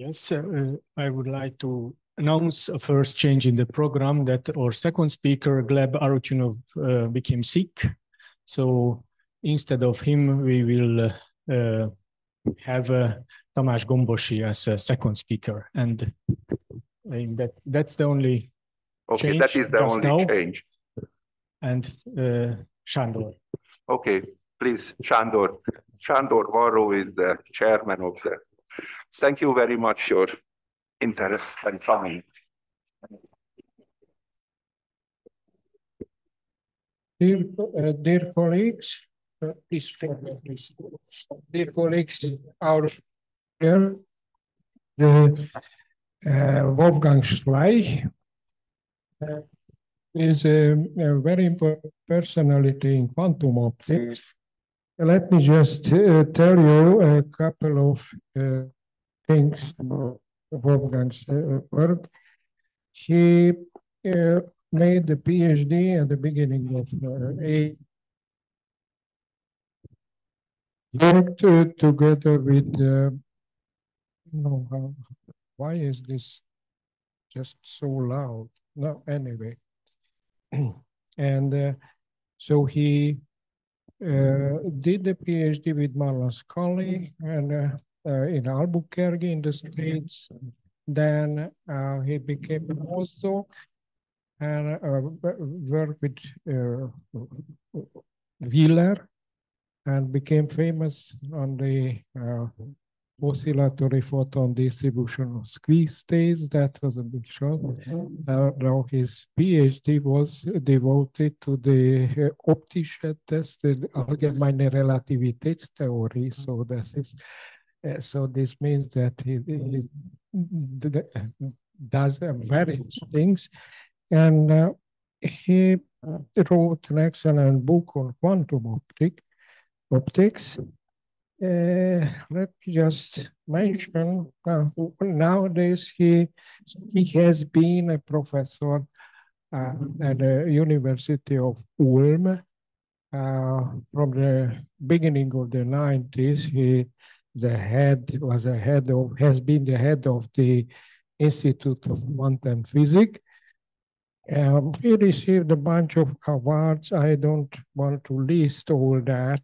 Yes, I would like to announce a first change in the program that our second speaker, Gleb Arutyunov, became sick. So instead of him, we will have Tamás Gombosi as a second speaker. And that's the only Okay, change that is the just only now. change. And Sándor. Okay, please, Sándor. Sándor Varró is the chairman of the. Thank you very much for your interest and coming. Dear colleagues, please. Dear colleagues, our here, Wolfgang Schleich is a very important personality in quantum optics. Let me just tell you a couple of things about Wolfgang's work. He made the PhD at the beginning of worked together with why is this just so loud? No, anyway. And so he did the PhD with Marlon Scully and in Albuquerque in the States. Then he became a postdoc and worked with Wheeler and became famous on the oscillatory photon distribution of squeeze states. That was a big shot. Now his PhD was devoted to the optische test, the allgemeine Relativitätstheorie. So this is, so this means that he does various things, and he wrote an excellent book on quantum optics. Let me just mention, nowadays he has been a professor at the University of Ulm. From the beginning of the 90s, he has been the head of the Institute of Quantum Physics. He received a bunch of awards. I don't want to list all that.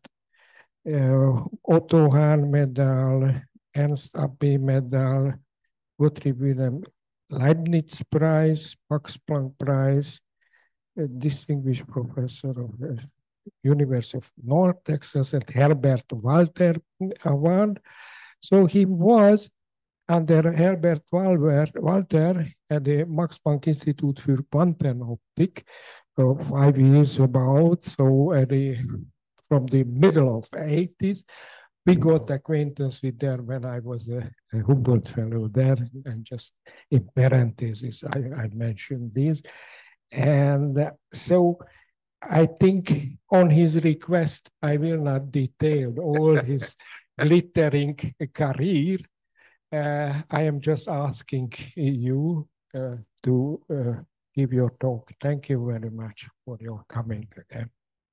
Otto Hahn Medal, Ernst Abbe Medal, Gottlieb Wilhelm Leibniz Prize, Max Planck Prize, a distinguished professor of the University of North Texas, and Herbert Walter Award. So he was under Herbert Walter at the Max Planck Institute für Quantenoptik 5 years about. So from the middle of the 80s, we got acquaintance with them when I was a Humboldt fellow there. And just in parentheses, I mentioned this. And so I think on his request, I will not detail all his glittering career. I am just asking you to give your talk. Thank you very much for your coming again.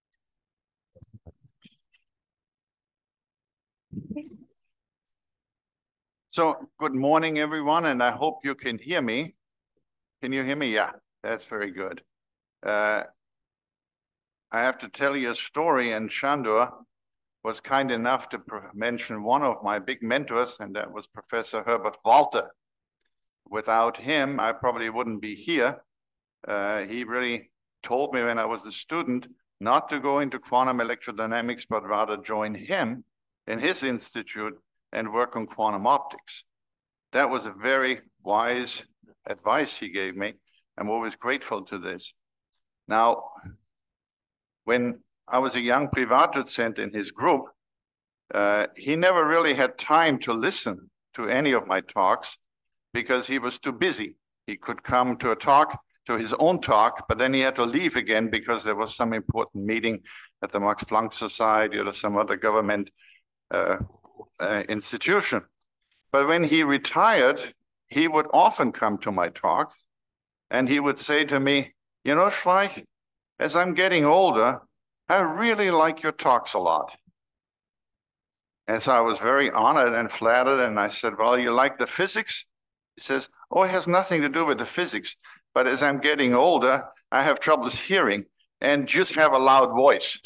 So good morning, everyone, and I hope you can hear me. Can you hear me? Yeah, that's very good. I have to tell you a story, and Sándor was kind enough to mention one of my big mentors, and that was Professor Herbert Walter. Without him, I probably wouldn't be here. He really told me when I was a student not to go into quantum electrodynamics, but rather join him in his institute and work on quantum optics. That was a very wise advice he gave me. I'm always grateful to this. Now, when I was a young Privatdozent in his group, he never really had time to listen to any of my talks because he was too busy. He could come to a talk, to his own talk, but then he had to leave again because there was some important meeting at the Max Planck Society or some other government institution. But when he retired, he would often come to my talks and he would say to me, you know, Schleich, as I'm getting older, I really like your talks a lot. And so I was very honored and flattered. And I said, well, you like the physics? He says, oh, it has nothing to do with the physics. But as I'm getting older, I have troubles hearing and just have a loud voice.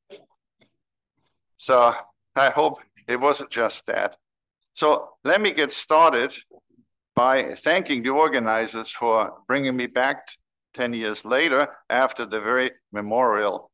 So I hope it wasn't just that. So let me get started by thanking the organizers for bringing me back 10 years later after the very memorable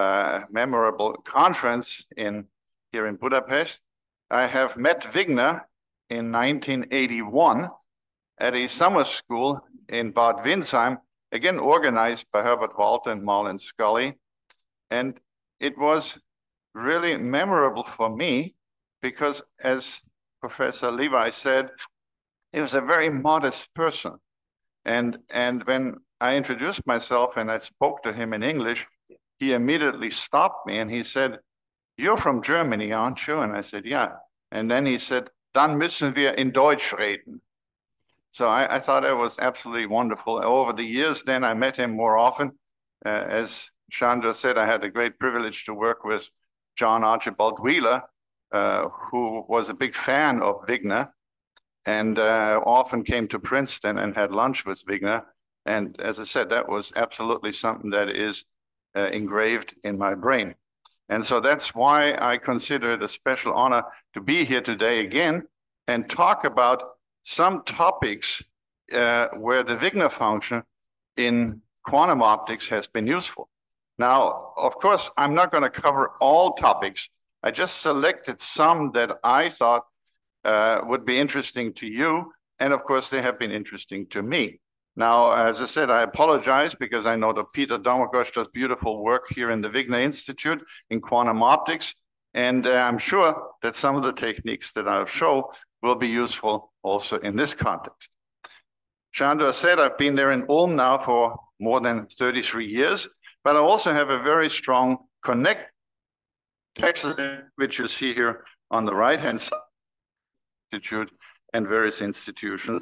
conference here in Budapest. I have met Wigner in 1981 at a summer school in Bad Windsheim, again organized by Herbert Walter and Marlon Scully. And it was really memorable for me because, as Professor Levi said, he was a very modest person. And when I introduced myself and I spoke to him in English, he immediately stopped me and he said, "You're from Germany, aren't you?" And I said, "Yeah." And then he said, "Dann müssen wir in Deutsch reden." So I thought it was absolutely wonderful. Over the years, then I met him more often. As Chandra said, I had the great privilege to work with John Archibald Wheeler, who was a big fan of Wigner and often came to Princeton and had lunch with Wigner. And as I said, that was absolutely something that is engraved in my brain. And so that's why I consider it a special honor to be here today again and talk about some topics where the Wigner function in quantum optics has been useful. Now, of course, I'm not going to cover all topics. I just selected some that I thought would be interesting to you. And of course, they have been interesting to me. Now, as I said, I apologize because I know that Peter Domagoj does beautiful work here in the Wigner Institute in quantum optics. And I'm sure that some of the techniques that I'll show will be useful also in this context. Chandra said I've been there in Ulm now for more than 33 years, but I also have a very strong connect, Texas, which you see here on the right-hand side, institute and various institutions.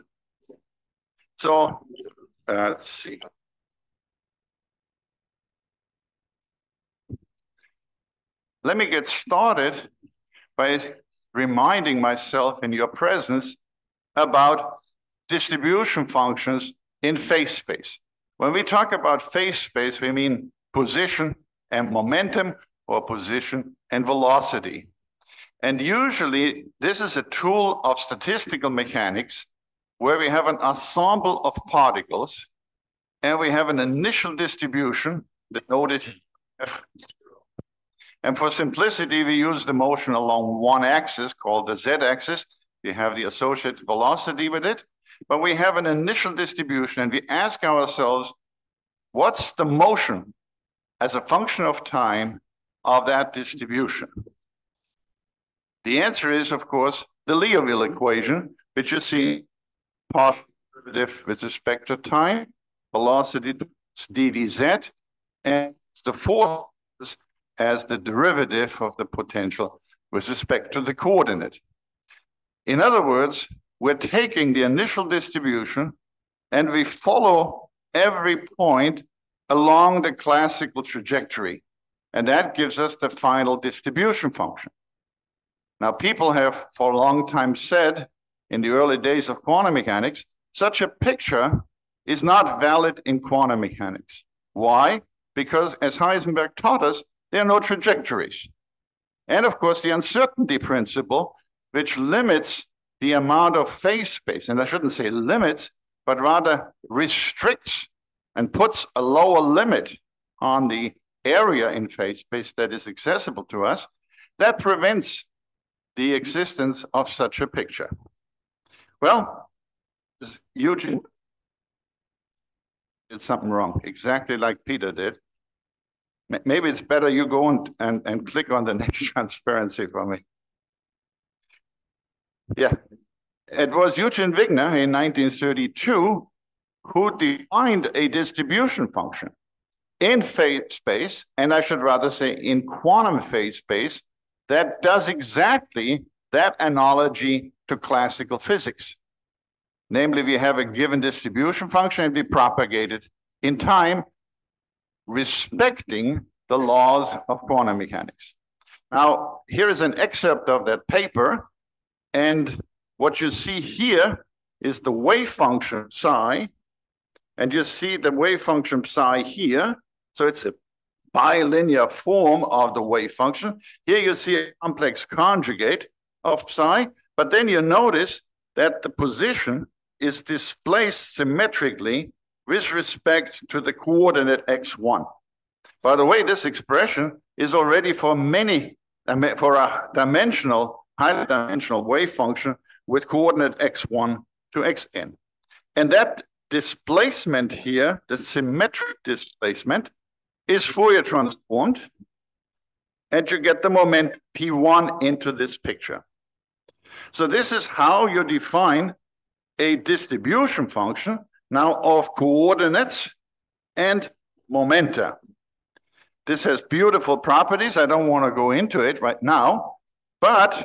So let's see. Let me get started by reminding myself in your presence about distribution functions in phase space. When we talk about phase space, we mean position and momentum, or position and velocity. And usually this is a tool of statistical mechanics where we have an ensemble of particles and we have an initial distribution denoted F0. And for simplicity, we use the motion along one axis called the z-axis. We have the associated velocity with it, but we have an initial distribution and we ask ourselves, what's the motion as a function of time of that distribution? The answer is, of course, the Liouville equation, which you see partial derivative with respect to time, velocity dvz, and the force as the derivative of the potential with respect to the coordinate. In other words, we're taking the initial distribution and we follow every point along the classical trajectory. And that gives us the final distribution function. Now, people have for a long time said in the early days of quantum mechanics, such a picture is not valid in quantum mechanics. Why? Because as Heisenberg taught us, there are no trajectories. And of course, the uncertainty principle, which limits the amount of phase space, and I shouldn't say limits, but rather restricts and puts a lower limit on the area in phase space that is accessible to us, that prevents the existence of such a picture. Well, Eugene did something wrong, exactly like Peter did. Maybe it's better you go and click on the next transparency for me. Yeah, it was Eugene Wigner in 1932 who defined a distribution function in phase space, and I should rather say in quantum phase space, that does exactly that analogy to classical physics. Namely, we have a given distribution function and we propagate it in time, respecting the laws of quantum mechanics. Now, here is an excerpt of that paper. And what you see here is the wave function psi. And you see the wave function psi here. So it's a bilinear form of the wave function. Here you see a complex conjugate of psi. But then you notice that the position is displaced symmetrically with respect to the coordinate x1. By the way, this expression is already for a dimensional, highly dimensional wave function with coordinate x1 to xn. And that displacement here, the symmetric displacement, is Fourier transformed, and you get the moment P1 into this picture. So this is how you define a distribution function now of coordinates and momenta. This has beautiful properties. I don't want to go into it right now, but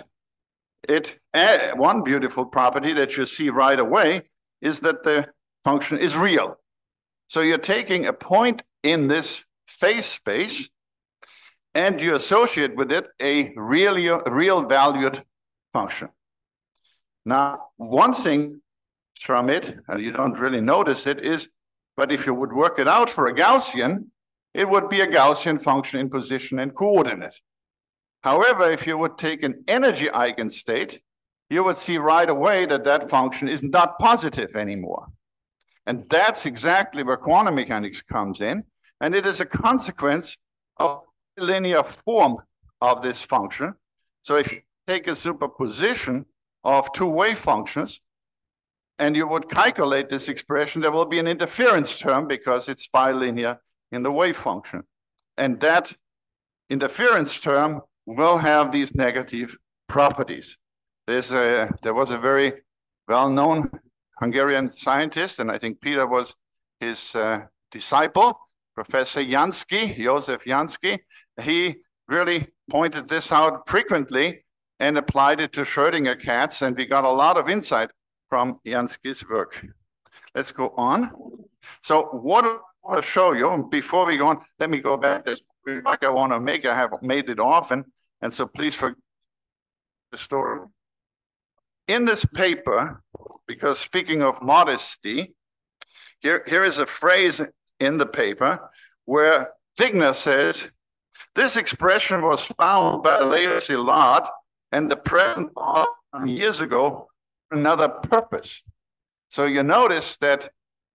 one beautiful property that you see right away is that the function is real. So you're taking a point in this phase space and you associate with it a real valued function. Now, one thing from it, and you don't really notice it, is, but if you would work it out for a Gaussian, it would be a Gaussian function in position and coordinate. However, if you would take an energy eigenstate, you would see right away that that function is not positive anymore. And that's exactly where quantum mechanics comes in. And it is a consequence of the linear form of this function. So if you take a superposition of two wave functions, and you would calculate this expression, there will be an interference term because it's bilinear in the wave function. And that interference term will have these negative properties. There was a very well-known Hungarian scientist, and I think Peter was his disciple, Professor Jansky, Josef Jansky. He really pointed this out frequently and applied it to Schrödinger cats, and we got a lot of insight from Jansky's work. Let's go on. So what I want to show you, before we go on, let me go back to this remark I want to make. I have made it often, and so please forget the story. In this paper, because speaking of modesty, here is a phrase in the paper where Wigner says, this expression was found by Leo Szilard and the present years ago for another purpose. So you notice that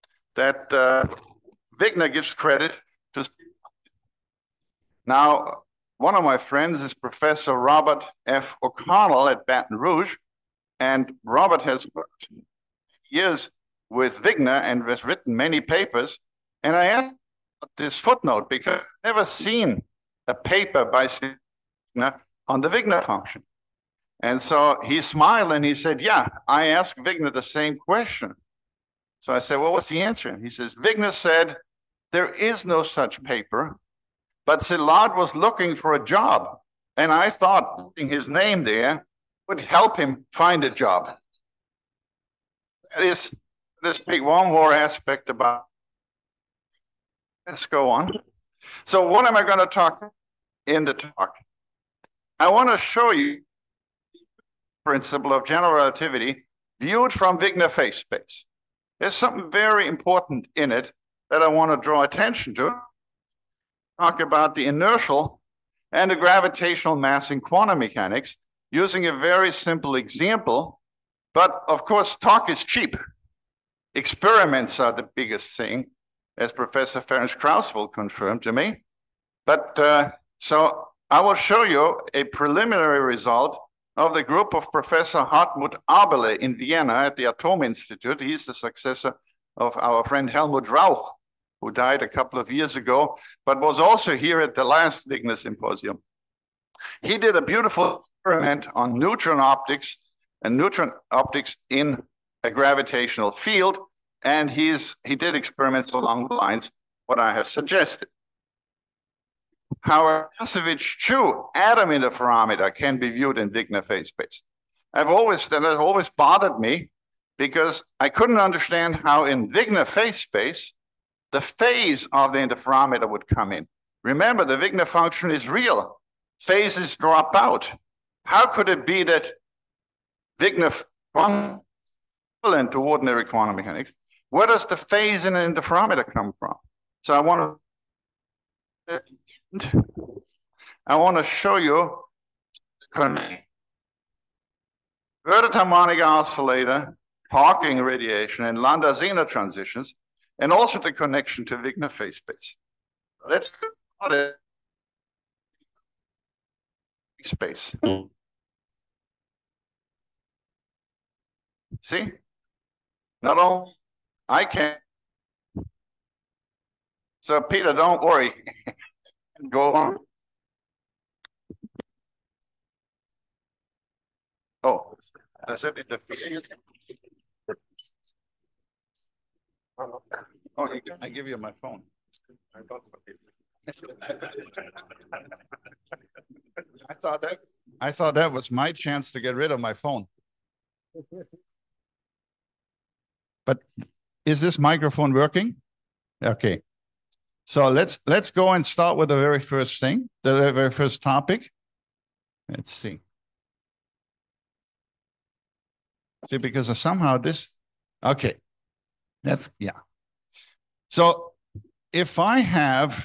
Wigner gives credit to. Now, one of my friends is Professor Robert F. O'Connell at Baton Rouge, and Robert has worked years with Wigner and has written many papers. And I asked this footnote because I've never seen a paper by Wigner on the Wigner function. And so he smiled and he said, yeah, I asked Wigner the same question. So I said, well, what's the answer? And he says, Wigner said, there is no such paper, but Szilard was looking for a job. And I thought putting his name there would help him find a job. Let's pick one more aspect about. Let's go on. So what am I going to talk in the talk? I want to show you principle of general relativity viewed from Wigner phase space. There's something very important in it that I want to draw attention to. Talk about the inertial and the gravitational mass in quantum mechanics using a very simple example. But of course, talk is cheap. Experiments are the biggest thing, as Professor Ferenc Krauss will confirm to me. But so I will show you a preliminary result of the group of Professor Hartmut Aberle in Vienna at the Atom Institute. He's the successor of our friend Helmut Rauch, who died a couple of years ago, but was also here at the last Wigner Symposium. He did a beautiful experiment on neutron optics and neutron optics in a gravitational field, and he did experiments along the lines what I have suggested. How a Masevich-Chu atom interferometer can be viewed in Wigner phase space. That has always bothered me because I couldn't understand how in Wigner phase space the phase of the interferometer would come in. Remember, the Wigner function is real. phases drop out. How could it be that Wigner equivalent to ordinary quantum mechanics? Where does the phase in an interferometer come from? So I want to show you inverted harmonic oscillator, Hawking radiation, and Landau-Zener transitions, and also the connection to Wigner phase space. Let's start it. Space. See? Not only I can. So Peter, don't worry. Go on. Oh, does it interfere? Oh, I give you my phone. I thought that was my chance to get rid of my phone. But is this microphone working? Okay. So let's go and start with the very first thing, the very first topic. Let's see. See, because somehow this, okay. Yeah. So if I have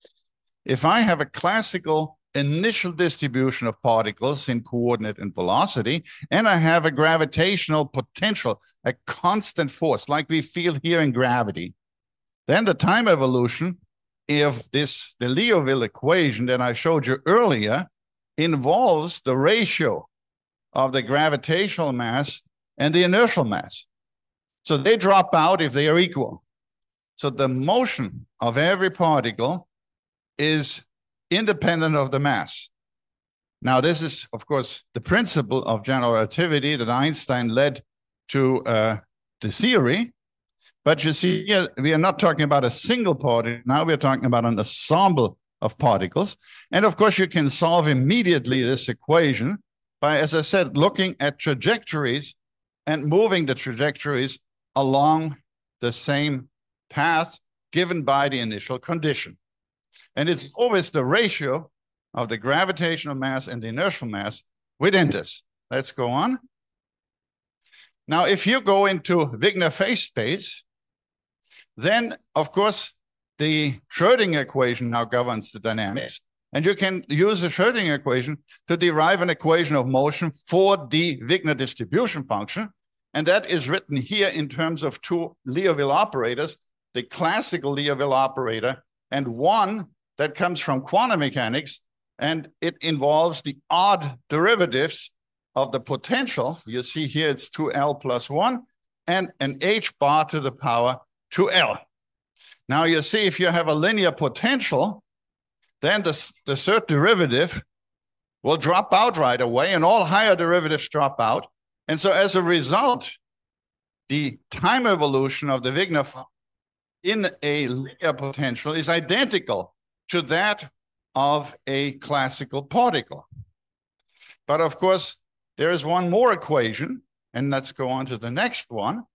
a classical initial distribution of particles in coordinate and velocity, and I have a gravitational potential, a constant force like we feel here in gravity, then the time evolution of the Liouville equation that I showed you earlier involves the ratio of the gravitational mass and the inertial mass. So they drop out if they are equal. So the motion of every particle is independent of the mass. Now, this is, of course, the principle of general relativity that Einstein led to the theory. But you see, here, we are not talking about a single particle. Now we're talking about an ensemble of particles. And of course, you can solve immediately this equation by, as I said, looking at trajectories and moving the trajectories along the same path given by the initial condition. And it's always the ratio of the gravitational mass and the inertial mass within this. Let's go on. Now, if you go into Wigner phase space, then, of course, the Schrödinger equation now governs the dynamics. And you can use the Schrödinger equation to derive an equation of motion for the Wigner distribution function. And that is written here in terms of two Liouville operators, the classical Liouville operator and one that comes from quantum mechanics, and it involves the odd derivatives of the potential. You see here it's 2L plus 1 and an h bar to the power 2L. Now you see if you have a linear potential, then the third derivative will drop out right away and all higher derivatives drop out. And so as a result, the time evolution of the Wigner in a linear potential is identical to that of a classical particle. But of course, there is one more equation, and let's go on to the next one.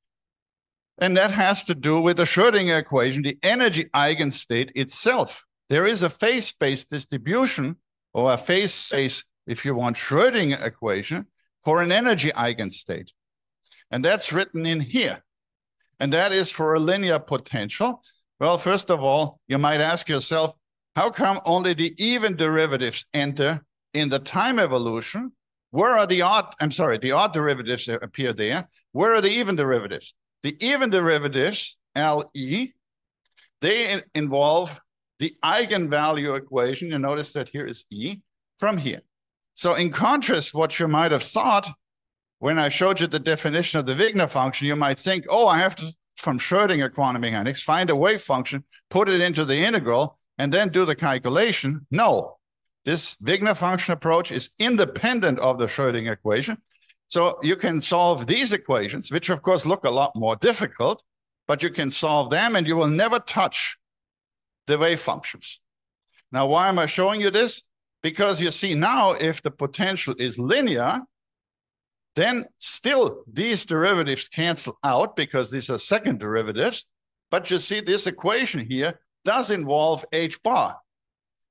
And that has to do with the Schrödinger equation, the energy eigenstate itself. There is a phase space distribution, or a phase space, if you want, Schrödinger equation for an energy eigenstate. And that's written in here. And that is for a linear potential. Well, first of all, you might ask yourself, how come only the even derivatives enter in the time evolution? Where are the odd, the odd derivatives appear there. Where are the even derivatives? The even derivatives, LE, they involve the eigenvalue equation. You notice that here is E from here. So in contrast, what you might have thought when I showed you the definition of the Wigner function, you might think, oh, I have to, from Schrödinger quantum mechanics, find a wave function, put it into the integral, and then do the calculation. No, this Wigner function approach is independent of the Schrödinger equation. So you can solve these equations, which of course look a lot more difficult, but you can solve them and you will never touch the wave functions. Now, why am I showing you this? Because you see now, if the potential is linear, then still these derivatives cancel out because these are second derivatives. But you see this equation here does involve h bar.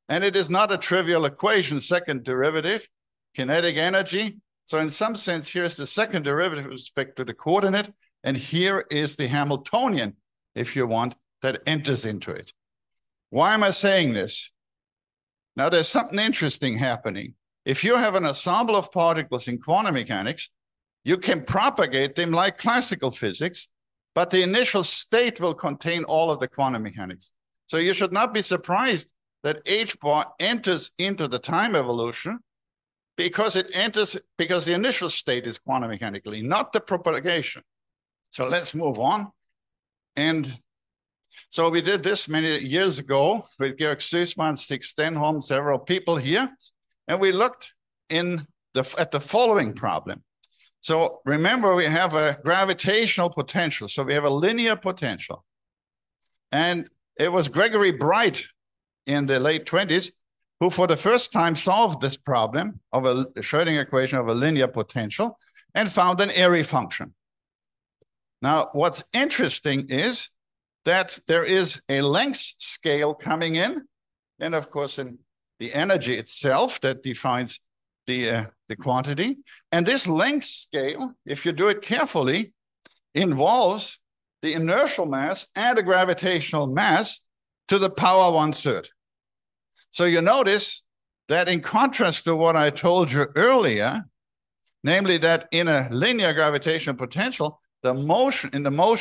And it is not a trivial equation, second derivative, kinetic energy. So in some sense, here's the second derivative with respect to the coordinate, and here is the Hamiltonian, if you want, that enters into it. Why am I saying this? Now, there's something interesting happening. If you have an ensemble of particles in quantum mechanics, you can propagate them like classical physics, but the initial state will contain all of the quantum mechanics. So you should not be surprised that H bar enters into the time evolution because the initial state is quantum mechanically, not the propagation. So let's move on. And so we did this many years ago with Georg Sussman, Stig Stenholm, several people here, and we looked at the following problem. So remember, we have a gravitational potential. So we have a linear potential. And it was Gregory Bright in the late 20s who for the first time solved this problem of a Schrödinger equation of a linear potential and found an Airy function. Now, what's interesting is that there is a length scale coming in, and of course, in the energy itself that defines the quantity. And this length scale, if you do it carefully, involves the inertial mass and the gravitational mass to the power 1/3. So you notice that in contrast to what I told you earlier, namely that in a linear gravitational potential, inertial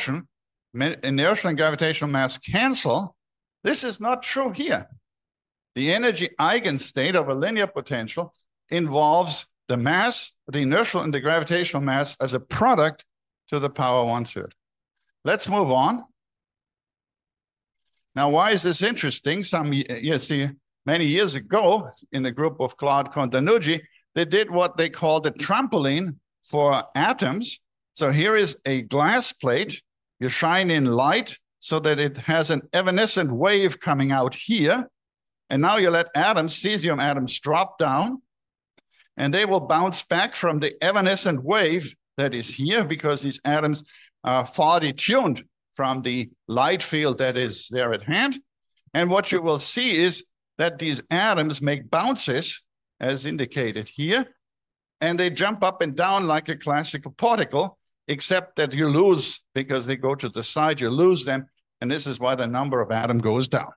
and gravitational mass cancel. This is not true here. The energy eigenstate of a linear potential involves the mass, the inertial and the gravitational mass as a product to the power 1/3. Let's move on. Now, why is this interesting? Many years ago, in the group of Claude Contanucci, they did what they called a trampoline for atoms. So here is a glass plate. You shine in light so that it has an evanescent wave coming out here. And now you let atoms, cesium atoms, drop down, and they will bounce back from the evanescent wave that is here because these atoms are far detuned from the light field that is there at hand. And what you will see is that these atoms make bounces, as indicated here, and they jump up and down like a classical particle, except that you lose, because they go to the side, you lose them, and this is why the number of atoms goes down.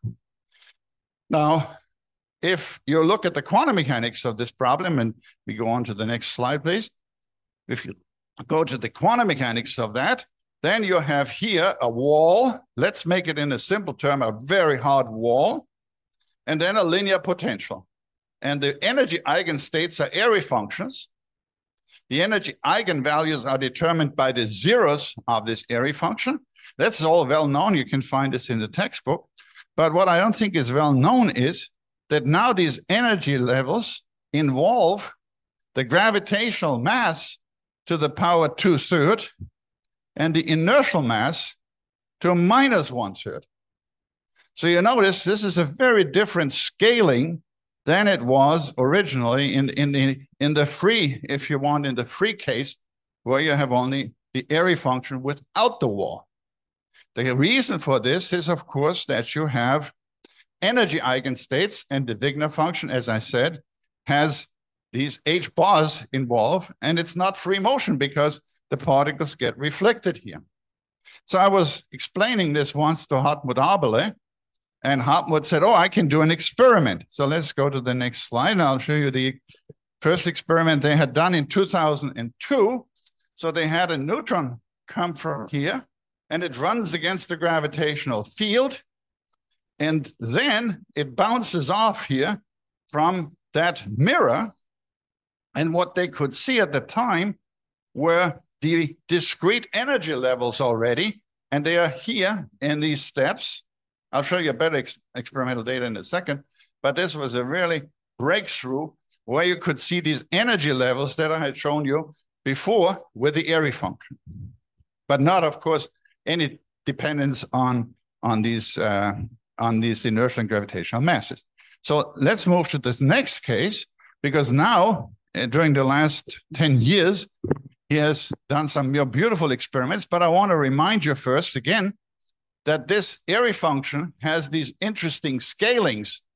Now, if you look at the quantum mechanics of this problem, and we go on to the next slide, please. If you go to the quantum mechanics of that, then you have here a wall. Let's make it in a simple term, a very hard wall, and then a linear potential. And the energy eigenstates are Airy functions. The energy eigenvalues are determined by the zeros of this Airy function. That's all well known. You can find this in the textbook. But what I don't think is well known is that now these energy levels involve the gravitational mass to the power 2/3 and the inertial mass to minus 1/3. So you notice this is a very different scaling than it was originally in the free, if you want, in the free case, where you have only the Airy function without the wall. The reason for this is, of course, that you have energy eigenstates, and the Wigner function, as I said, has these H bars involved, and it's not free motion because the particles get reflected here. So I was explaining this once to Hartmut Abele, and Hartmut said, oh, I can do an experiment. So let's go to the next slide, and I'll show you the first experiment they had done in 2002. So they had a neutron come from here, and it runs against the gravitational field, and then it bounces off here from that mirror. And what they could see at the time were the discrete energy levels already, and they are here in these steps. I'll show you better experimental data in a second, but this was a really breakthrough where you could see these energy levels that I had shown you before with the Airy function, but not, of course, any dependence on these inertial and gravitational masses. So let's move to this next case, because now, during the last 10 years, he has done some beautiful experiments, but I want to remind you first again that this Airy function has these interesting scalings.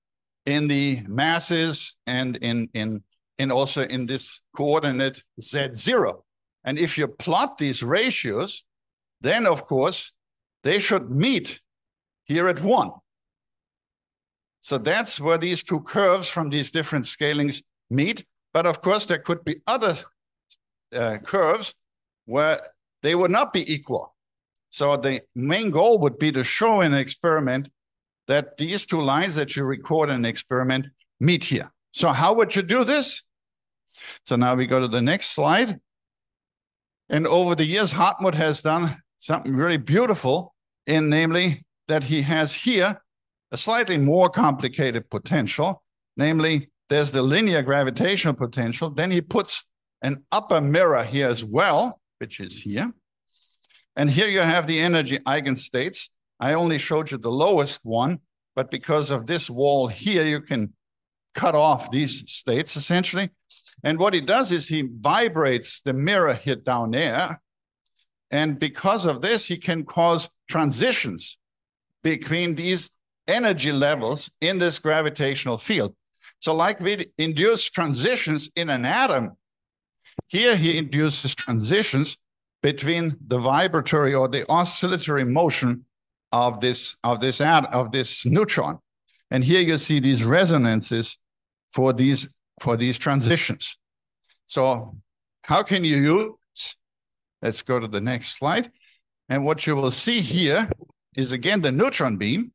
in the masses and in also in this coordinate Z0. And if you plot these ratios, then of course they should meet here at 1. So that's where these two curves from these different scalings meet. But of course, there could be other curves where they would not be equal. So the main goal would be to show in an experiment that these two lines that you record in an experiment meet here. So how would you do this? So now we go to the next slide. And over the years, Hartmut has done something really beautiful, in namely that he has here a slightly more complicated potential. Namely, there's the linear gravitational potential. Then he puts an upper mirror here as well, which is here. And here you have the energy eigenstates. I only showed you the lowest one, but because of this wall here, you can cut off these states essentially. And what he does is he vibrates the mirror here down there. And because of this, he can cause transitions between these energy levels in this gravitational field. So like we induce transitions in an atom, here he induces transitions between the vibratory or the oscillatory motion of this neutron. And here you see these resonances for these transitions. So how can you use? Let's go to the next slide. And what you will see here is again the neutron beam.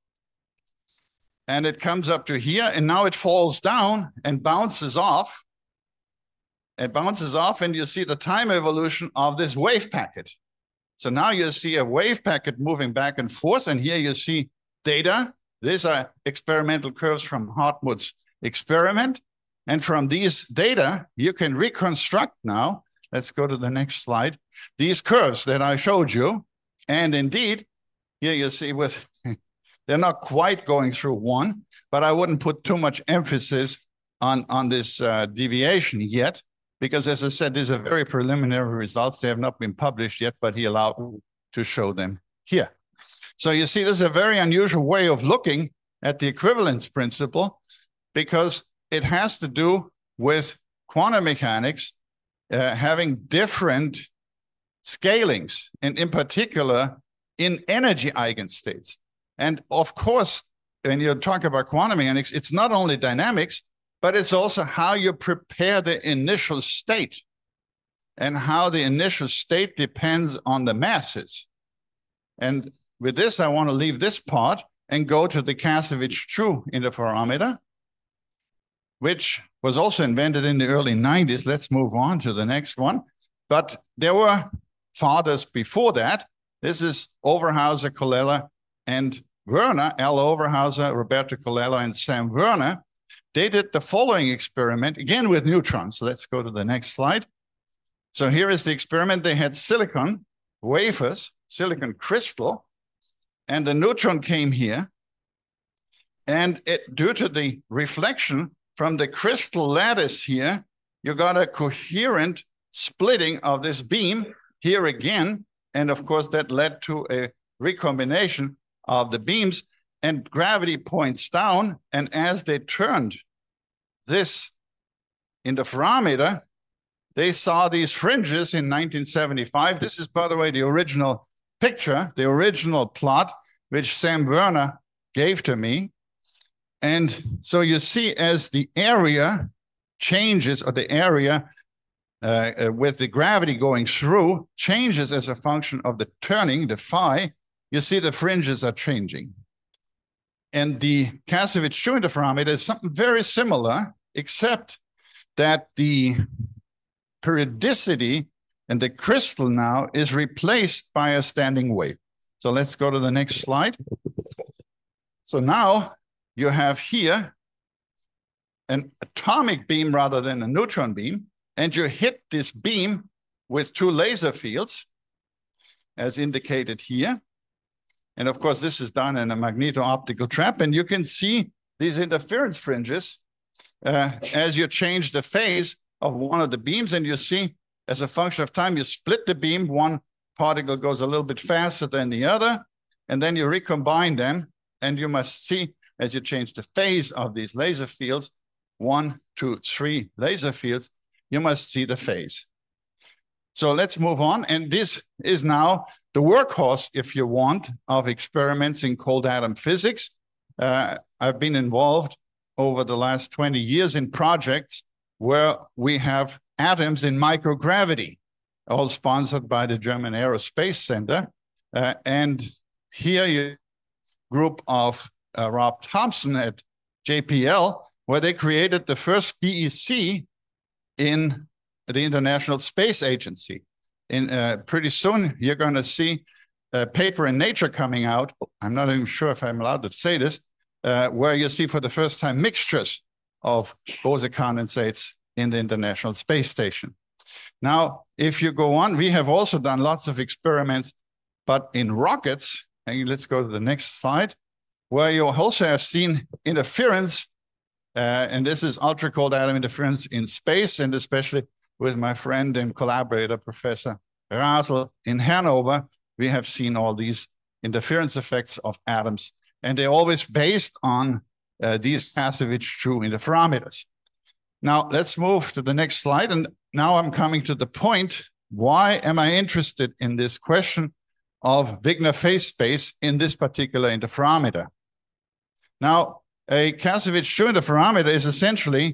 And it comes up to here, and now it falls down and bounces off. It bounces off, and you see the time evolution of this wave packet. So now you see a wave packet moving back and forth, and here you see data. These are experimental curves from Hartmut's experiment. And from these data, you can reconstruct now, let's go to the next slide, these curves that I showed you. And indeed, here you see they're not quite going through 1, but I wouldn't put too much emphasis on this deviation yet, because as I said, these are very preliminary results. They have not been published yet, but he allowed to show them here. So you see, this is a very unusual way of looking at the equivalence principle, because it has to do with quantum mechanics having different scalings, and in particular in energy eigenstates. And of course, when you talk about quantum mechanics, it's not only dynamics, but it's also how you prepare the initial state, and how the initial state depends on the masses. And with this, I want to leave this part and go to the Kasevich-Chu interferometer, which was also invented in the early 90s. Let's move on to the next one. But there were fathers before that. This is Overhauser, Colella, and Werner, Al Overhauser, Roberto Colella, and Sam Werner. They did the following experiment, again with neutrons. So let's go to the next slide. So here is the experiment. They had silicon wafers, silicon crystal, and the neutron came here. And due to the reflection from the crystal lattice here, you got a coherent splitting of this beam here again. And of course, that led to a recombination of the beams, and gravity points down. And as they turned this interferometer, they saw these fringes in 1975. This is, by the way, the original picture, the original plot, which Sam Werner gave to me. And so you see, as the area changes, or the area with the gravity going through changes as a function of the turning, the phi, you see the fringes are changing. And the Kasevich-Chu interferometer is something very similar, except that the periodicity and the crystal now is replaced by a standing wave. So let's go to the next slide. So now you have here an atomic beam rather than a neutron beam, and you hit this beam with 2 laser fields, as indicated here. And of course, this is done in a magneto-optical trap, and you can see these interference fringes as you change the phase of one of the beams, and you see, as a function of time, you split the beam. One particle goes a little bit faster than the other, and then you recombine them, and you must see as you change the phase of these laser fields, 1, 2, 3 laser fields, you must see the phase. So let's move on. And this is now the workhorse, if you want, of experiments in cold atom physics. I've been involved over the last 20 years in projects where we have atoms in microgravity, all sponsored by the German Aerospace Center. And here you group of Rob Thompson at JPL, where they created the first BEC in the International Space Agency. Pretty soon, you're going to see a paper in Nature coming out. I'm not even sure if I'm allowed to say this, where you see for the first time mixtures of Bose condensates in the International Space Station. Now, if you go on, we have also done lots of experiments, but in rockets, and let's go to the next slide, where you also have seen interference, and this is ultra cold atom interference in space, and especially with my friend and collaborator, Professor Rasel in Hanover, we have seen all these interference effects of atoms, and they're always based on these Kasevich-Chu interferometers. Now, let's move to the next slide, and now I'm coming to the point, why am I interested in this question of Wigner phase space in this particular interferometer? Now, a Kasevich-Chu interferometer is essentially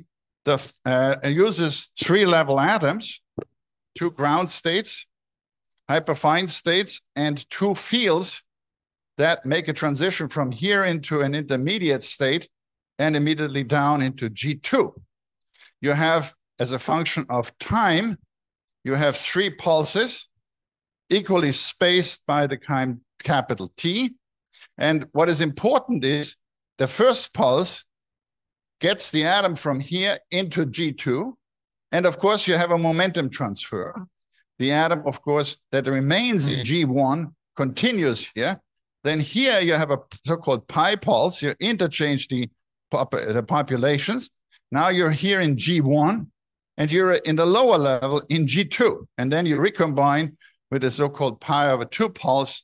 uses 3 level atoms, 2 ground states, hyperfine states, and 2 fields that make a transition from here into an intermediate state and immediately down into G2. You have, as a function of time, you have 3 pulses equally spaced by the kind capital T. And what is important is the first pulse gets the atom from here into G2. And of course, you have a momentum transfer. The atom, of course, that remains in G1 continues here. Then here you have a so-called pi pulse. You interchange the populations. Now you're here in G1, and you're in the lower level in G2. And then you recombine with the so-called pi/2 pulse.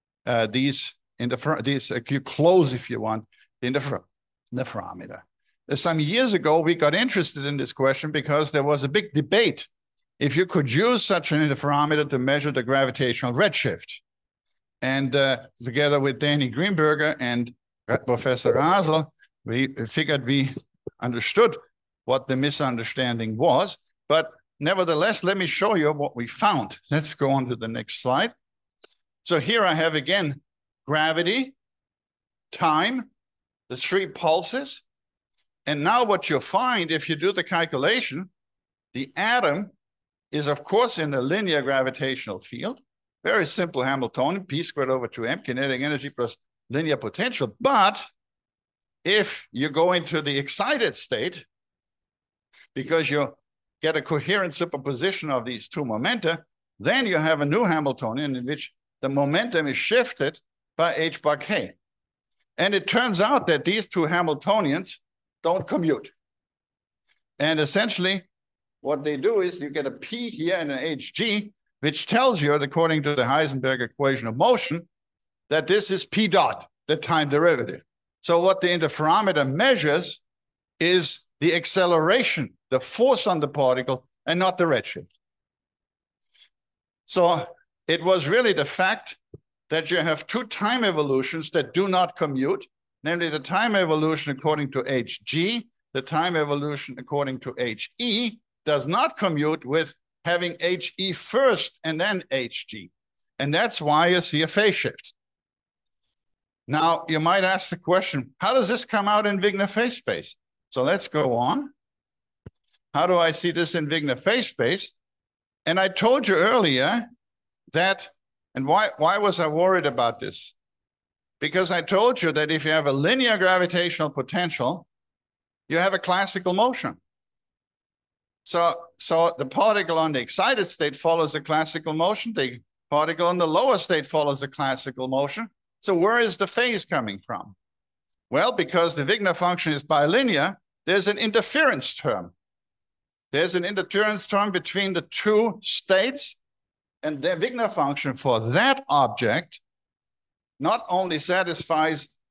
You close, if you want, the interferometer. Some years ago, we got interested in this question because there was a big debate if you could use such an interferometer to measure the gravitational redshift. And together with Danny Greenberger and Professor Rasel, we figured we understood what the misunderstanding was. But nevertheless, let me show you what we found. Let's go on to the next slide. So here I have again gravity, time, the 3 pulses. And now what you'll find, if you do the calculation, the atom is, of course, in a linear gravitational field. Very simple Hamiltonian, p squared over 2m, kinetic energy plus linear potential. But if you go into the excited state, because you get a coherent superposition of these 2 momenta, then you have a new Hamiltonian in which the momentum is shifted by h bar k. And it turns out that these 2 Hamiltonians don't commute. And essentially, what they do is you get a P here and an Hg, which tells you, according to the Heisenberg equation of motion, that this is P dot, the time derivative. So what the interferometer measures is the acceleration, the force on the particle, and not the redshift. So it was really the fact that you have 2 time evolutions that do not commute, namely the time evolution according to Hg, the time evolution according to He does not commute with having He first and then Hg. And that's why you see a phase shift. Now, you might ask the question, how does this come out in Wigner phase space? So let's go on. How do I see this in Wigner phase space? And I told you earlier that, and why was I worried about this? Because I told you that if you have a linear gravitational potential, you have a classical motion. So the particle on the excited state follows the classical motion. The particle on the lower state follows the classical motion. So where is the phase coming from? Well, because the Wigner function is bilinear, there's an interference term. There's an interference term between the 2 states, and the Wigner function for that object not only satisfies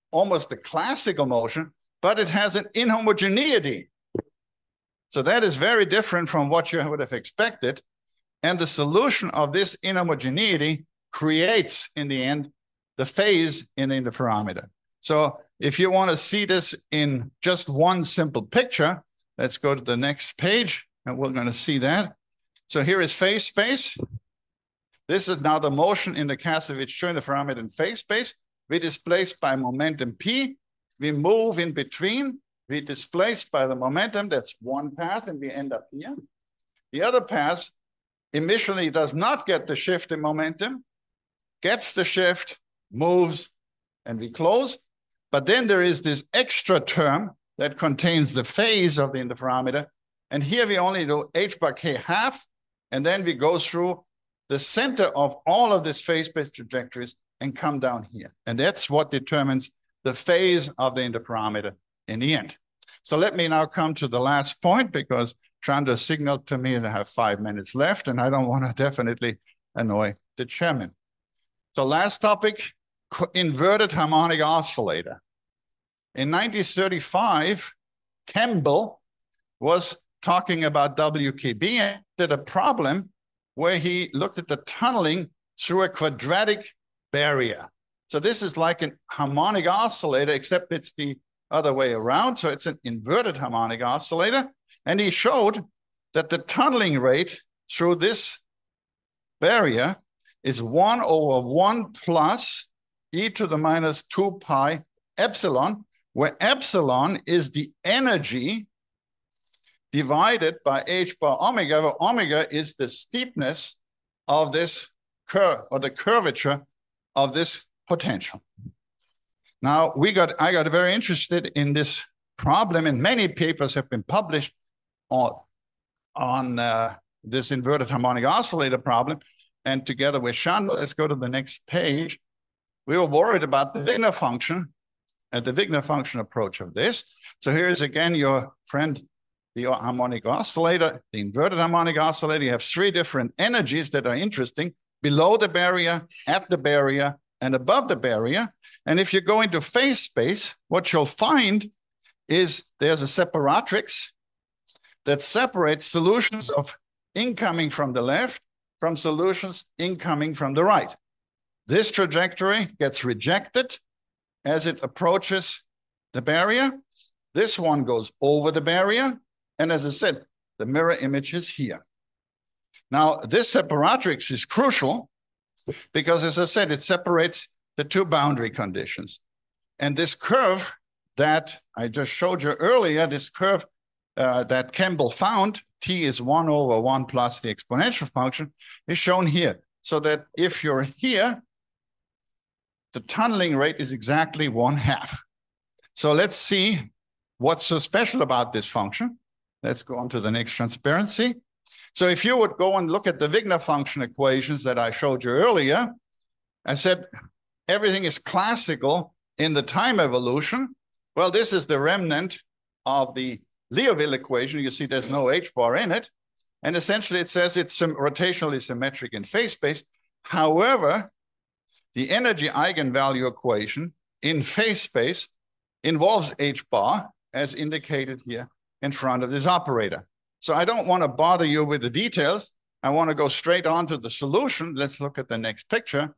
almost the classical motion, but it has an inhomogeneity. So that is very different from what you would have expected. And the solution of this inhomogeneity creates, in the end, the phase in the interferometer. So if you want to see this in just one simple picture, let's go to the next page, and we're going to see that. So here is phase space. This is now the motion in the Kasevich-Chern interferometer in phase space. We displaced by momentum P. We move in between. We displaced by the momentum. That's one path, and we end up here. The other path initially does not get the shift in momentum, gets the shift, moves, and we close. But then there is this extra term that contains the phase of the interferometer. And here we only do h bar k half, and then we go through the center of all of these phase-space trajectories and come down here. And that's what determines the phase of the interferometer in the end. So let me now come to the last point, because Chandra signaled to me to have 5 minutes left, and I don't want to definitely annoy the chairman. So last topic, inverted harmonic oscillator. In 1935, Campbell was talking about WKB and did a problem where he looked at the tunneling through a quadratic barrier. So this is like a harmonic oscillator, except it's the other way around. So it's an inverted harmonic oscillator. And he showed that the tunneling rate through this barrier is 1 over 1 plus e to the minus 2 pi epsilon, where epsilon is the energy divided by h bar omega, where omega is the steepness of this curve, or the curvature of this potential. Now, I got very interested in this problem, and many papers have been published on this inverted harmonic oscillator problem. And together with Chandra, let's go to the next page. We were worried about the Wigner function and the Wigner function approach of this. So here is again your friend, the harmonic oscillator, the inverted harmonic oscillator. You have 3 different energies that are interesting: below the barrier, at the barrier, and above the barrier. And if you go into phase space, what you'll find is there's a separatrix that separates solutions of incoming from the left from solutions incoming from the right. This trajectory gets rejected as it approaches the barrier. This one goes over the barrier. And as I said, the mirror image is here. Now, this separatrix is crucial because, as I said, it separates the 2 boundary conditions. And this curve that I just showed you earlier, this curve that Campbell found, t is 1 over 1 plus the exponential function, is shown here. So that if you're here, the tunneling rate is exactly 1/2. So let's see what's so special about this function. Let's go on to the next transparency. So if you would go and look at the Wigner function equations that I showed you earlier, I said everything is classical in the time evolution. Well, this is the remnant of the Liouville equation. You see there's no h bar in it. And essentially it says it's rotationally symmetric in phase space. However, the energy eigenvalue equation in phase space involves h bar, as indicated here in front of this operator. So I don't want to bother you with the details. I want to go straight on to the solution. Let's look at the next picture.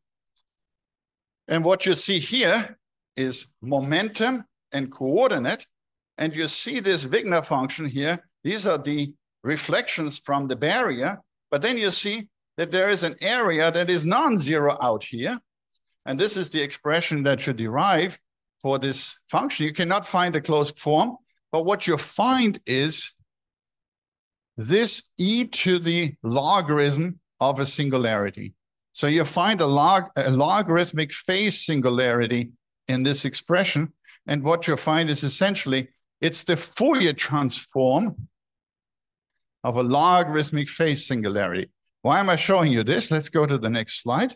And what you see here is momentum and coordinate. And you see this Wigner function here. These are the reflections from the barrier. But then you see that there is an area that is non-zero out here. And this is the expression that you derive for this function. You cannot find a closed form. But what you find is this e to the logarithm of a singularity. So you find a logarithmic phase singularity in this expression. And what you find is essentially, it's the Fourier transform of a logarithmic phase singularity. Why am I showing you this? Let's go to the next slide.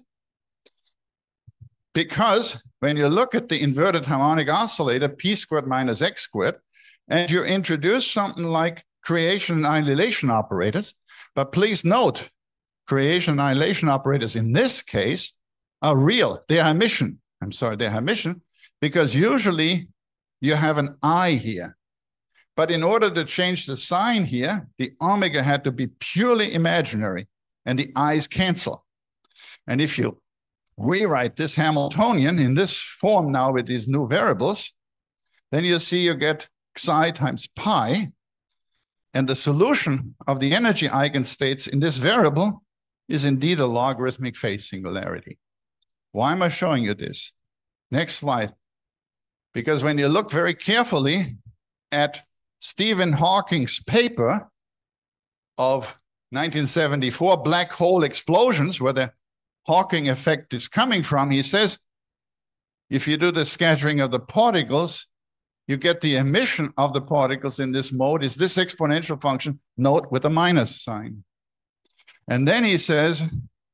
Because when you look at the inverted harmonic oscillator, p squared minus x squared, and you introduce something like creation and annihilation operators, but please note, creation and annihilation operators in this case are real. They are Hermitian. I'm sorry, they're Hermitian, because usually you have an I here. But in order to change the sign here, the omega had to be purely imaginary, and the i's cancel. And if you rewrite this Hamiltonian in this form now with these new variables, then you see you get psi times pi, and the solution of the energy eigenstates in this variable is indeed a logarithmic phase singularity. Why am I showing you this? Next slide. Because when you look very carefully at Stephen Hawking's paper of 1974, black hole explosions, where the Hawking effect is coming from, he says, if you do the scattering of the particles, you get the emission of the particles in this mode is this exponential function, note with a minus sign. And then he says,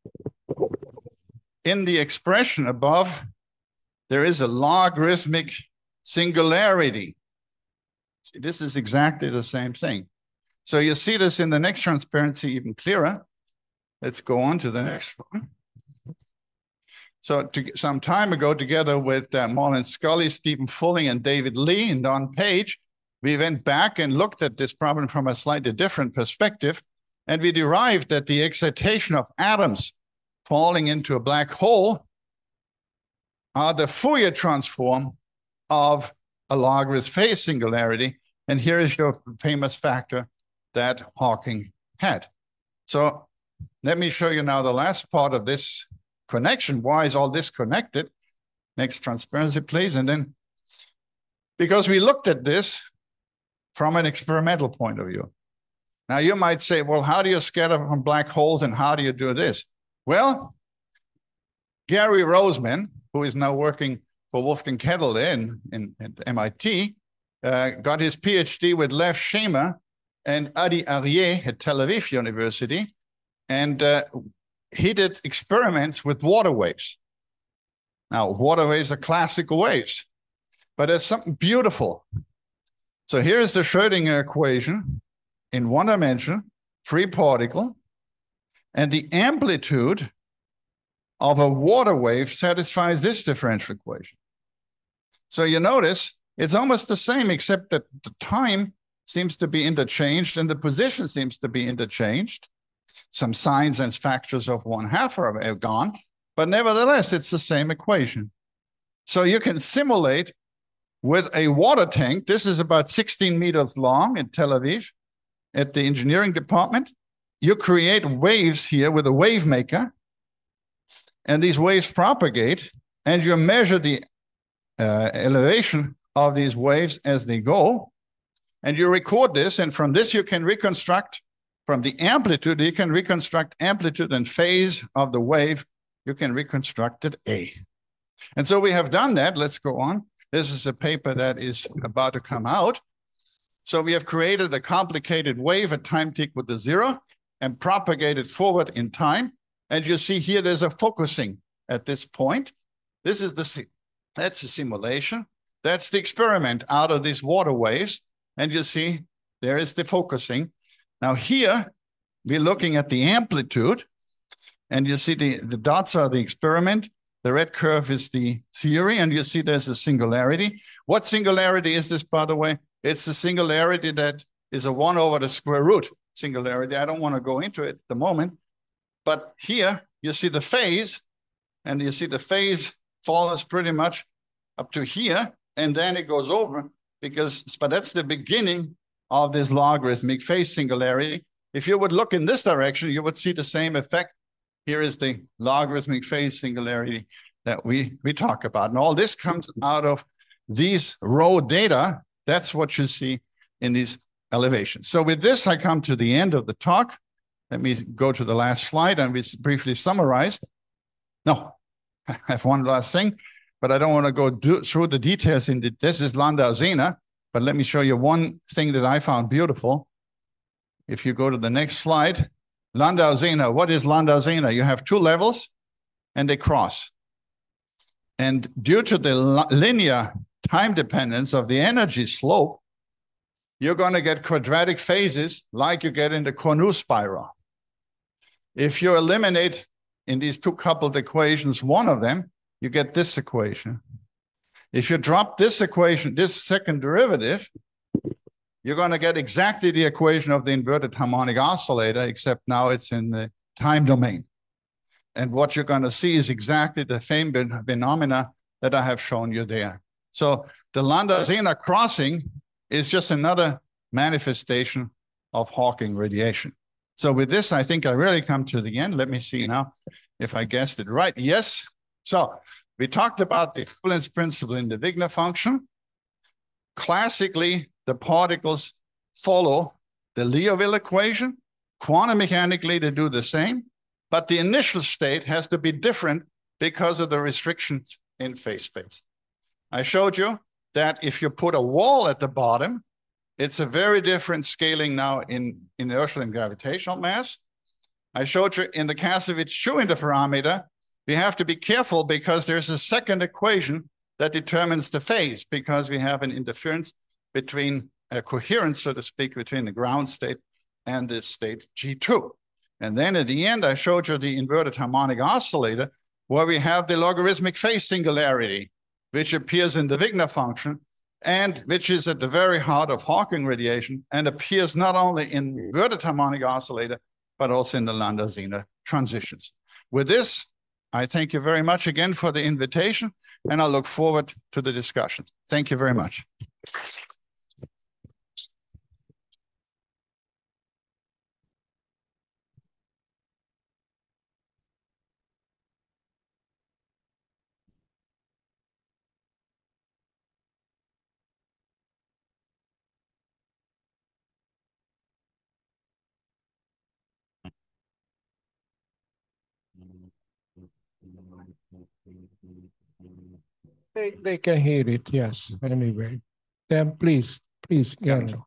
in the expression above, there is a logarithmic singularity. See, this is exactly the same thing. So you see this in the next transparency even clearer. Let's go on to the next one. So some time ago, together with Marlon Scully, Stephen Fulling, and David Lee and Don Page, we went back and looked at this problem from a slightly different perspective. And we derived that the excitation of atoms falling into a black hole are the Fourier transform of a logarithmic phase singularity. And here is your famous factor that Hawking had. So let me show you now the last part of this connection. Why is all this connected? Next transparency, please. And then, because we looked at this from an experimental point of view. Now you might say, well, how do you scatter from black holes and how do you do this? Well, Gary Roseman, who is now working for Wolfgang Kettle at MIT, got his PhD with Lev Schema and Adi Aryeh at Tel Aviv University. And he did experiments with water waves. Now, water waves are classical waves, but there's something beautiful. So here's the Schrödinger equation in one dimension, free particle, and the amplitude of a water wave satisfies this differential equation. So you notice it's almost the same, except that the time seems to be interchanged and the position seems to be interchanged. Some signs and factors of 1/2 are gone, but nevertheless, it's the same equation. So you can simulate with a water tank. This is about 16 meters long in Tel Aviv at the engineering department. You create waves here with a wave maker, and these waves propagate, and you measure the elevation of these waves as they go, and you record this, and from this you can reconstruct. From the amplitude, you can reconstruct amplitude and phase of the wave. You can reconstruct it A. And so we have done that. Let's go on. This is a paper that is about to come out. So we have created a complicated wave at time t equal to 0 and propagated forward in time. And you see here there's a focusing at this point. This is that's the simulation. That's the experiment out of these water waves. And you see there is the focusing. Now here, we're looking at the amplitude, and you see the dots are the experiment. The red curve is the theory, and you see there's a singularity. What singularity is this, by the way? It's the singularity that is a 1 over the square root singularity. I don't want to go into it at the moment. But here, you see the phase, and you see the phase follows pretty much up to here, and then it goes over, but that's the beginning of this logarithmic phase singularity. If you would look in this direction, you would see the same effect. Here is the logarithmic phase singularity that we talk about. And all this comes out of these raw data. That's what you see in these elevations. So with this, I come to the end of the talk. Let me go to the last slide and we briefly summarize. No, I have one last thing, but I don't want to go through the details. This is Landau-Sehner. But let me show you one thing that I found beautiful. If you go to the next slide, Landau-Sehner. What is Landau-Sehner? You have two levels and they cross. And due to the linear time dependence of the energy slope, you're going to get quadratic phases like you get in the Cornu spiral. If you eliminate in these two coupled equations one of them, you get this equation. If you drop this equation, this second derivative, you're going to get exactly the equation of the inverted harmonic oscillator, except now it's in the time domain. And what you're going to see is exactly the same phenomena that I have shown you there. So the Lambda-Zener crossing is just another manifestation of Hawking radiation. So with this, I think I really come to the end. Let me see now if I guessed it right. Yes. So we talked about the equivalence principle in the Wigner function. Classically, the particles follow the Liouville equation. Quantum mechanically, they do the same. But the initial state has to be different because of the restrictions in phase space. I showed you that if you put a wall at the bottom, it's a very different scaling now in inertial and gravitational mass. I showed you in the Kasevich-Chu interferometer, we have to be careful because there's a second equation that determines the phase, because we have an interference between a coherence, so to speak, between the ground state and the state G2. And then at the end, I showed you the inverted harmonic oscillator, where we have the logarithmic phase singularity, which appears in the Wigner function, and which is at the very heart of Hawking radiation, and appears not only in the inverted harmonic oscillator, but also in the Lambda-Zener transitions. With this, I thank you very much again for the invitation, and I look forward to the discussion. Thank you very much. They can hear it, yes, anyway. Then please, Gernot.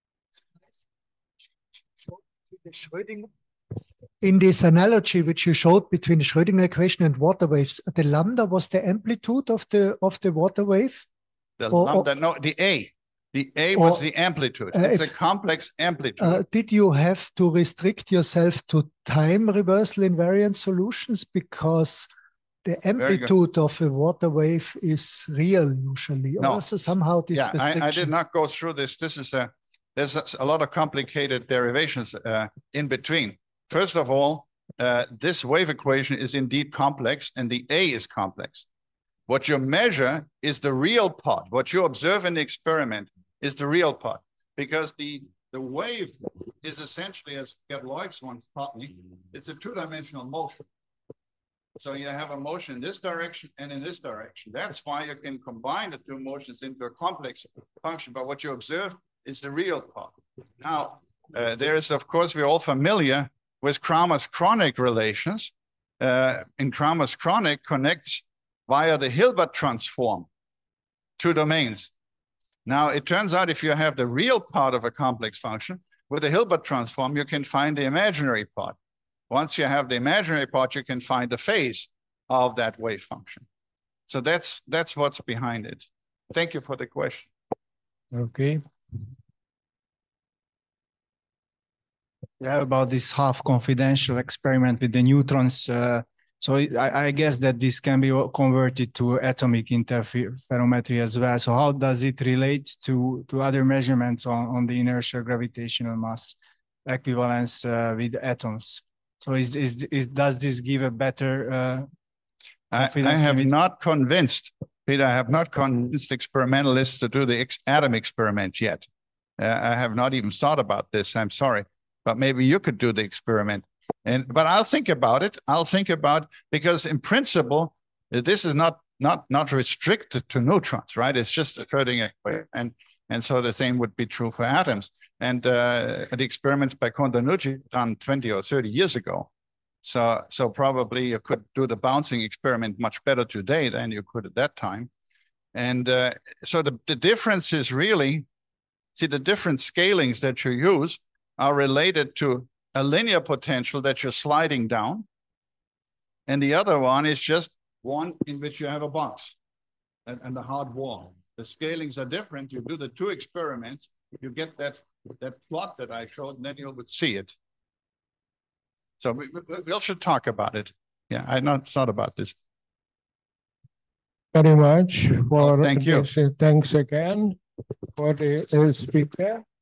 In this analogy which you showed between the Schrödinger equation and water waves, the lambda was the amplitude of the water wave? The lambda, no, the A. The A was the amplitude. It's a complex amplitude. Did you have to restrict yourself to time reversal invariant solutions, because the amplitude of a water wave is real usually? No. Also somehow this restriction. I did not go through this. There's a lot of complicated derivations in between. First of all, this wave equation is indeed complex, and the A is complex. What you measure is the real part. What you observe in the experiment is the real part, because the wave is essentially, as Gerd Loix once taught me, it's a two-dimensional motion. So you have a motion in this direction and in this direction. That's why you can combine the two motions into a complex function. But what you observe is the real part. Now, there is, of course, we're all familiar with Kramers-Kronig relations. In Kramers-Kronig connects via the Hilbert transform two domains. Now, it turns out if you have the real part of a complex function, with the Hilbert transform, you can find the imaginary part. Once you have the imaginary part, you can find the phase of that wave function. So that's what's behind it. Thank you for the question. Okay. Yeah, about this half confidential experiment with the neutrons. So I guess that this can be converted to atomic interferometry as well. So how does it relate to other measurements on the inertial gravitational mass equivalence with atoms? So does this give a better I have not convinced, Peter, I have not convinced experimentalists to do the atom experiment yet. I have not even thought about this, I'm sorry. But maybe you could do the experiment. But I'll think about it. Because in principle, this is not restricted to neutrons, right? It's just a Schrödinger equation. And so the same would be true for atoms. And the experiments by Kondanucci done 20 or 30 years ago. So probably you could do the bouncing experiment much better today than you could at that time. And so the difference is really, see, the different scalings that you use are related to a linear potential that you're sliding down. And the other one is just one in which you have a box and a hard wall. The scalings are different. You do the two experiments, you get that plot that I showed, and then you would see it. So we should talk about it. Yeah, I not thought about this. very much for thank you. this. Thanks again for the speaker.